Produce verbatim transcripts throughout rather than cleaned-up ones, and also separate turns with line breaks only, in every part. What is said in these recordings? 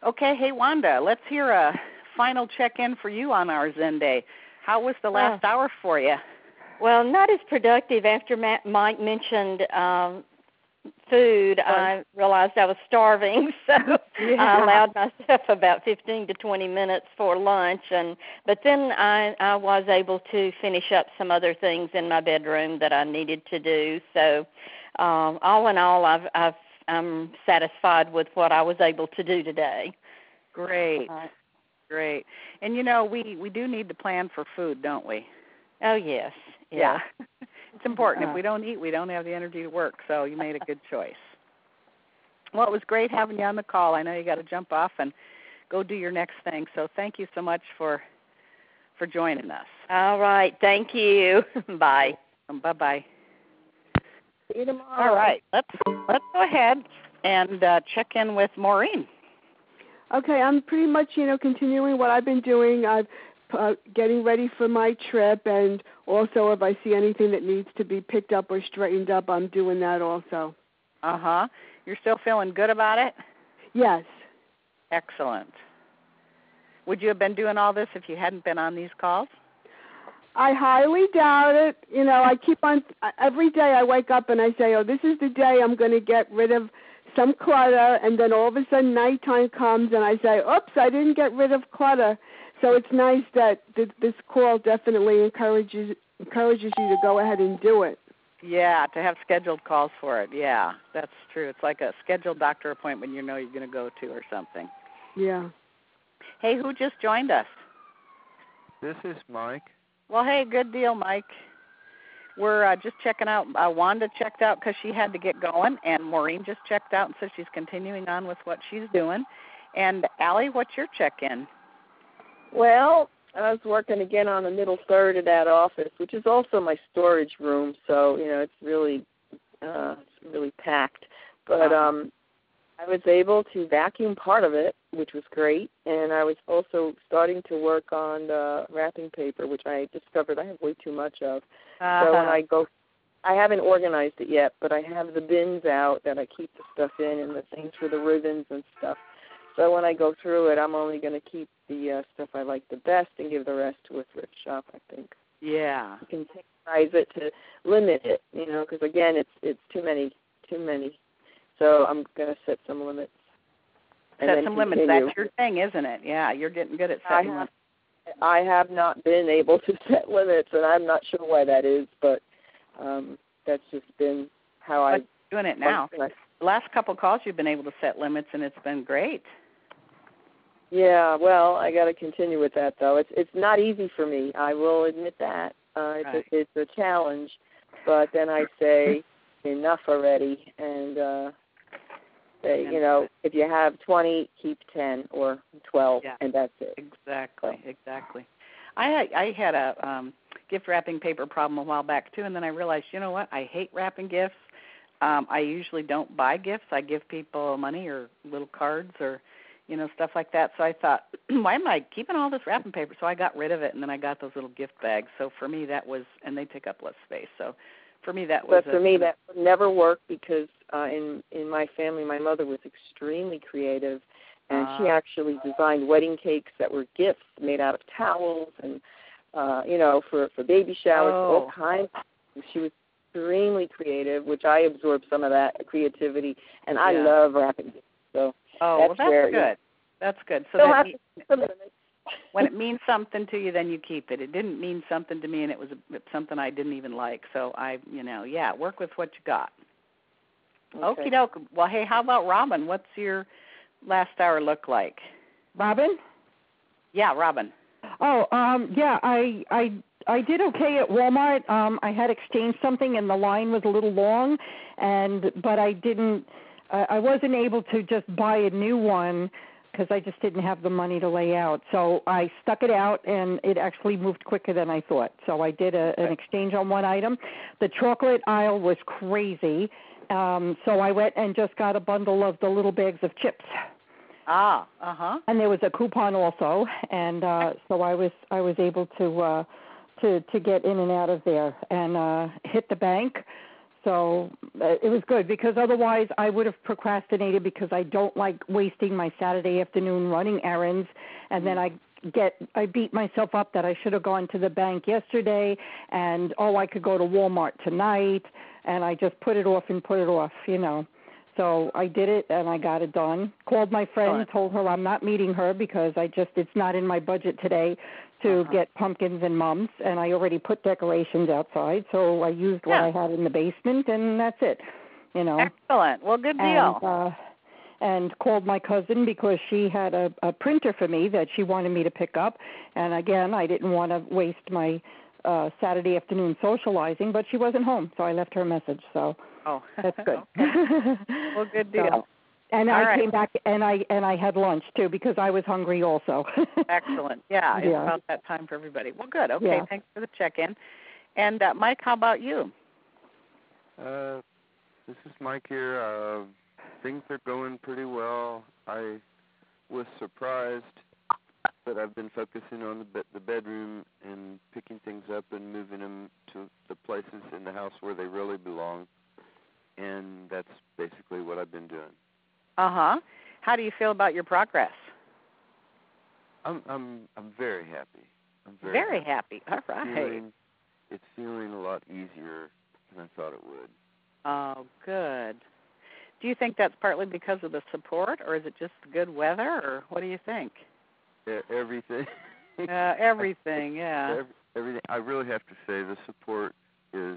Okay, hey, Wanda, let's hear a final check-in for you on our Zen Day. How was the last oh. hour for you?
Well, not as productive. After Matt, Mike mentioned um, food, well, I realized I was starving, so yeah. I allowed myself about fifteen to twenty minutes for lunch. And But then I, I was able to finish up some other things in my bedroom that I needed to do. So um, all in all, I've, I've, I'm satisfied with what I was able to do today.
Great, uh, great. And, you know, we, we do need to plan for food, don't we?
Oh, yes.
Yeah. yeah. It's important. If we don't eat, we don't have the energy to work, so you made a good choice. Well, it was great having you on the call. I know you got to jump off and go do your next thing, so thank you so much for for joining us.
All right. Thank you. Bye.
Um, bye-bye.
See you tomorrow.
All right. Let's, let's go ahead and uh, check in with Maureen.
Okay. I'm pretty much, you know, continuing what I've been doing. I've Uh, getting ready for my trip, and also if I see anything that needs to be picked up or straightened up, I'm doing that also.
Uh-huh. You're still feeling good about it?
Yes.
Excellent. Would you have been doing all this if you hadn't been on these calls?
I highly doubt it. You know, I keep on, every day I wake up and I say, oh, this is the day I'm going to get rid of some clutter, and then all of a sudden nighttime comes and I say, oops, I didn't get rid of clutter. So it's nice that th- this call definitely encourages encourages you to go ahead and do it.
Yeah, to have scheduled calls for it. Yeah, that's true. It's like a scheduled doctor appointment you know you're going to go to or something.
Yeah.
Hey, who just joined us?
This is Mike.
Well, hey, good deal, Mike. We're uh, just checking out. Uh, Wanda checked out because she had to get going, and Maureen just checked out and says she's continuing on with what she's doing. And Allie, what's your check-in?
Well, I was working again on the middle third of that office, which is also my storage room. So, you know, it's really, uh, it's really packed. But um, I was able to vacuum part of it, which was great. And I was also starting to work on the wrapping paper, which I discovered I have way too much of. Uh-huh. So when I go, I haven't organized it yet, but I have the bins out that I keep the stuff in and the things for the ribbons and stuff. So when I go through it, I'm only going to keep the uh, stuff I like the best and give the rest to a thrift shop, I think.
Yeah.
You can size it to limit it, you know, because, again, it's it's too many, too many. So I'm going to set some limits.
Set some continue. limits. That's your thing, isn't it? Yeah, you're getting good at setting
I have,
limits.
I have not been able to set limits, and I'm not sure why that is, but um, that's just been how I'm
doing it now. The last couple of calls you've been able to set limits, and it's been great.
Yeah, well, I got to continue with that, though. It's it's not easy for me. I will admit that. Uh, it's,
right.
a, it's a challenge, but then I say enough already, and uh, say, you know, if you have twenty, keep ten or twelve,
yeah.
and that's it.
Exactly, so. exactly. I I had a um, gift wrapping paper problem a while back, too, and then I realized, you know what, I hate wrapping gifts. Um, I usually don't buy gifts. I give people money or little cards or, you know, stuff like that. So I thought, why am I keeping all this wrapping paper? So I got rid of it, and then I got those little gift bags. So for me, that was, and they take up less space. So for me, that was.
But for a, me, that would never work because uh, in in my family, my mother was extremely creative, and uh, she actually designed wedding cakes that were gifts made out of towels and, uh, you know, for for baby showers,
oh.
all kinds. She was extremely creative, which I absorbed some of that creativity, and I
yeah.
love wrapping gifts. So
oh,
that's
well, that's
where,
good.
Yeah.
That's good. So
Still
that
have
means, when it means something to you, then you keep it. It didn't mean something to me, and it was a, something I didn't even like. So I, you know, yeah, work with what you got.
Okay.
Okie doke. Well, hey, how about Robin? What's your last hour look like?
Robin?
Yeah, Robin.
Oh, um, yeah, I, I, I did okay at Walmart. Um, I had exchanged something, and the line was a little long, and but I didn't. Uh, I wasn't able to just buy a new one because I just didn't have the money to lay out. So I stuck it out, and it actually moved quicker than I thought. So I did a, an exchange on one item. The chocolate aisle was crazy, um, so I went and just got a bundle of the little bags of chips.
Ah, uh-huh.
And there was a coupon also, and uh, so I was I was able to uh, to to get in and out of there and uh, hit the bank. So uh, it was good because otherwise I would have procrastinated because I don't like wasting my Saturday afternoon running errands, and then I get I beat myself up that I should have gone to the bank yesterday, and oh, I could go to Walmart tonight, and I just put it off and put it off, you know. So I did it and I got it done. Called my friend, told her I'm not meeting her because I just it's not in my budget today to
uh-huh.
get pumpkins and mums, and I already put decorations outside, so I used what
yeah.
I had in the basement, and that's it, you know.
Excellent. Well, good deal.
And, uh, and called my cousin because she had a, a printer for me that she wanted me to pick up, and again, I didn't want to waste my uh, Saturday afternoon socializing, but she wasn't home, so I left her a message, so
oh.
that's good.
Well, good deal.
So, And
All
I
right.
came back and I and I had lunch too because I was hungry also.
Excellent. Yeah, it's
yeah.
about that time for everybody. Well, good. Okay,
yeah.
thanks for the check-in. And uh, Mike, how about you?
Uh, this is Mike here. Uh, things are going pretty well. I was surprised that I've been focusing on the, be- the bedroom and picking things up and moving them to the places in the house where they really belong. And that's basically what I've been doing.
Uh-huh. How do you feel about your progress?
I'm I'm I'm very happy. I'm very,
Very
happy.
happy. All right.
It's feeling, it's feeling a lot easier than I thought it would.
Oh, good. Do you think that's partly because of the support, or is it just good weather, or what do you think?
E- everything.
Uh, everything, yeah.
Every, everything. I really have to say the support is.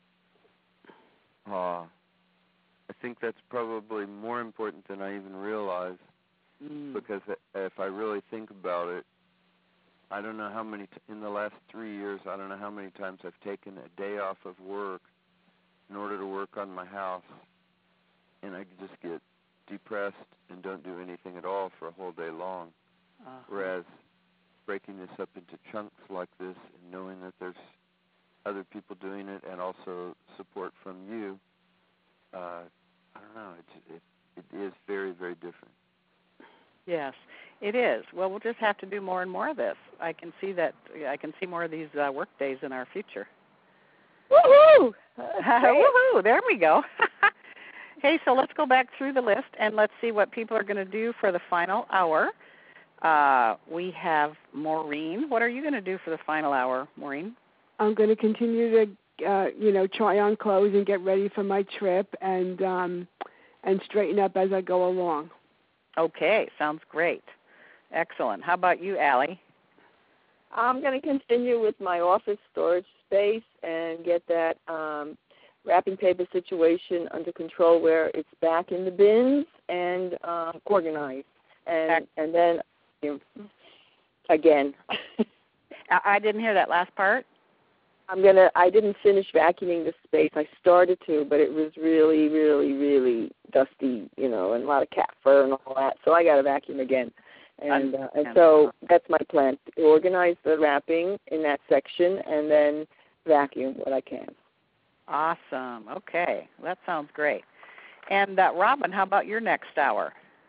Uh, I think that's probably more important than I even realize,
mm.
because if I really think about it, I don't know how many, t- in the last three years, I don't know how many times I've taken a day off of work in order to work on my house, and I just get depressed and don't do anything at all for a whole day long.
Uh-huh.
Whereas breaking this up into chunks like this and knowing that there's other people doing it and also support from you, uh, I don't know, it, it, it is very, very different.
Yes, it is. Well, we'll just have to do more and more of this. I can see that. I can see more of these uh, work days in our future.
Woohoo!
Woohoo! There we go. Hey, so let's go back through the list and let's see what people are going to do for the final hour. Uh, we have Maureen. What are you going to do for the final hour, Maureen?
I'm going to continue to, uh, you know, try on clothes and get ready for my trip, and um, and straighten up as I go along.
Okay, sounds great. Excellent. How about you, Allie?
I'm going to continue with my office storage space and get that um, wrapping paper situation under control where it's back in the bins and um, organized. And and then, you know, again.
I didn't hear that last part.
I'm going to, I didn't finish vacuuming the space. I started to, but it was really, really, really dusty, you know, and a lot of cat fur and all that. So I got to vacuum again. And uh, and so that's my plan, to organize the wrapping in that section and then vacuum what I can.
Awesome. Okay. That sounds great. And uh, Robin, how about your next hour?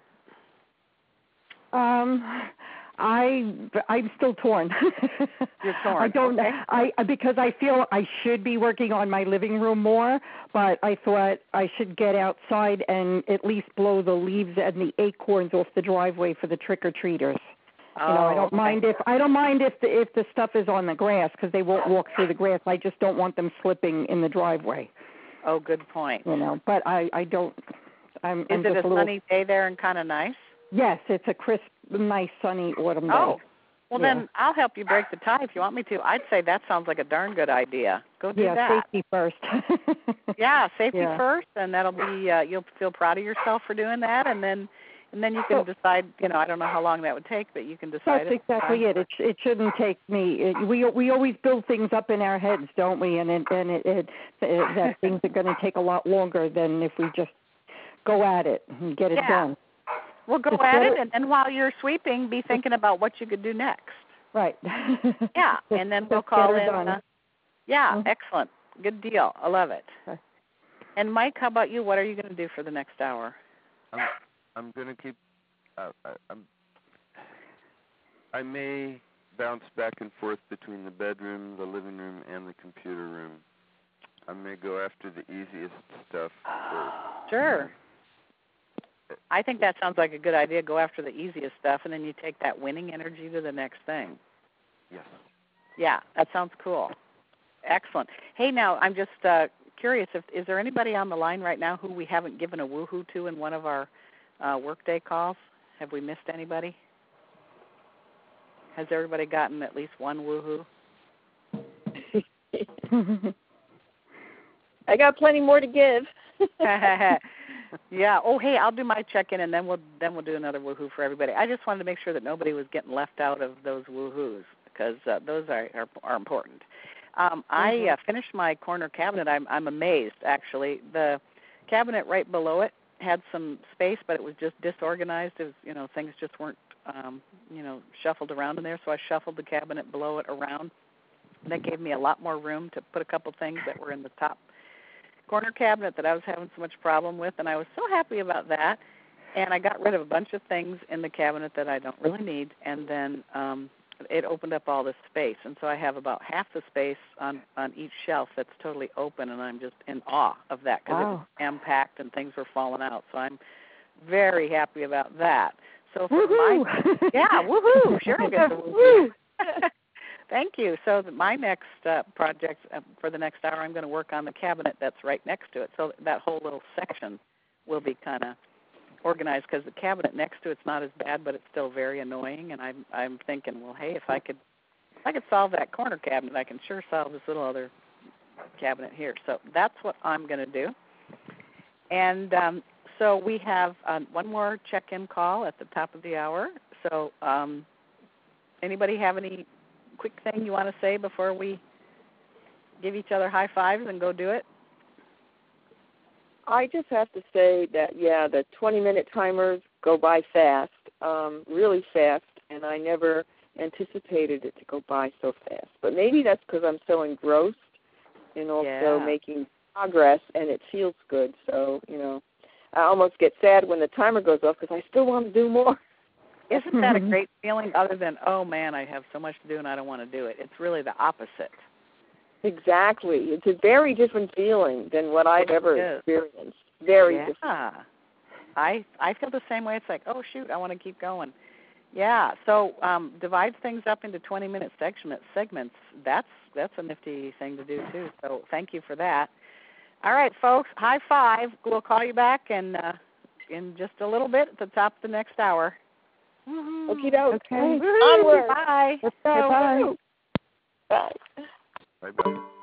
Um, I I'm still torn.
You're torn.
I don't.
Okay.
I because I feel I should be working on my living room more, but I thought I should get outside and at least blow the leaves and the acorns off the driveway for the trick or treaters.
Oh,
you know, I don't
okay.
mind if I don't mind if the if the stuff is on the grass because they won't walk through the grass. I just don't want them slipping in the driveway.
Oh, good point.
You know, but I I don't. I'm.
Is
I'm
it
just
a
a little,
sunny day there and kind of nice?
Yes, it's a crisp, nice, sunny autumn day.
Oh, well
yeah.
then I'll help you break the tie if you want me to. I'd say that sounds like a darn good idea. Go do
yeah,
that.
safety first.
Yeah, safety
Yeah.
first, and that'll be uh, you'll feel proud of yourself for doing that, and then and then you can
So-
decide. You know, I don't know how long that would take, but you can decide.
That's
if-
exactly it. It it shouldn't take me. It, we we always build things up in our heads, don't we? And it, and it, it, it that things are going to take a lot longer than if we just go at it and get it
Yeah.
done.
Well, go
It's
at
better-
it, and then while you're sweeping, be thinking about what you could do next.
Right.
Yeah, and then we'll
Just
call
get her
in.
done.
Uh, yeah,
Mhm.
excellent. Good deal. I love it.
Okay.
And Mike, how about you? What are you going to do for the next hour?
I'm I'm gonna keep. Uh, I, I'm. I may bounce back and forth between the bedroom, the living room, and the computer room. I may go after the easiest stuff first.
Sure. I think that sounds like a good idea. Go after the easiest stuff, and then you take that winning energy to the next thing.
Yes.
Yeah, that sounds cool. Excellent. Hey, now I'm just uh, curious. If is there anybody on the line right now who we haven't given a woohoo to in one of our uh, workday calls? Have we missed anybody? Has everybody gotten at least one woohoo?
I got plenty more to give.
Yeah. Oh, hey, I'll do my check-in, and then we'll then we'll do another woohoo for everybody. I just wanted to make sure that nobody was getting left out of those woohoos because uh, those are, are are important. Um, I
Mm-hmm.
uh, finished my corner cabinet. I'm I'm amazed actually. The cabinet right below it had some space, but it was just disorganized. It was, you know, things just weren't um, you know shuffled around in there. So I shuffled the cabinet below it around. And that gave me a lot more room to put a couple things that were in the top corner cabinet that I was having so much problem with, and I was so happy about that. And I got rid of a bunch of things in the cabinet that I don't really need, and then um, it opened up all this space. And so I have about half the space on, on each shelf that's totally open, and I'm just in awe of that because
Wow.
it was jam-packed and things were falling out. So I'm very happy about that. So for
Woohoo!
my yeah, woohoo! Cheryl gets a woohoo. Thank you. So the, my next uh, project uh, for the next hour, I'm going to work on the cabinet that's right next to it. So that whole little section will be kind of organized because the cabinet next to it's not as bad, but it's still very annoying. And I'm I'm thinking, well, hey, if I could if I could solve that corner cabinet, I can sure solve this little other cabinet here. So that's what I'm going to do. And um, so we have um, one more check-in call at the top of the hour. So um, anybody have any quick thing you want to say before we give each other high fives and go do it?
I just have to say that, yeah, the twenty-minute timers go by fast, um, really fast, and I never anticipated it to go by so fast. But maybe that's because I'm so engrossed in also
Yeah.
making progress, and it feels good. So, you know, I almost get sad when the timer goes off because I still want to do more.
Isn't that a great feeling other than, oh, man, I have so much to do and I don't want to do it? It's really the opposite.
Exactly. It's a very different feeling than what I've
It
ever
is.
experienced. Very
yeah.
different.
I I feel the same way. It's like, oh, shoot, I want to keep going. Yeah, so um, divide things up into twenty-minute segment, segments. That's, that's a nifty thing to do, too. So thank you for that. All right, folks, high five. We'll call you back in, uh, in just a little bit at the top of the next hour.
Okie doke.
Okay.
Onward.
Bye.
Let's go.
Bye-bye.
Bye.
Bye-bye.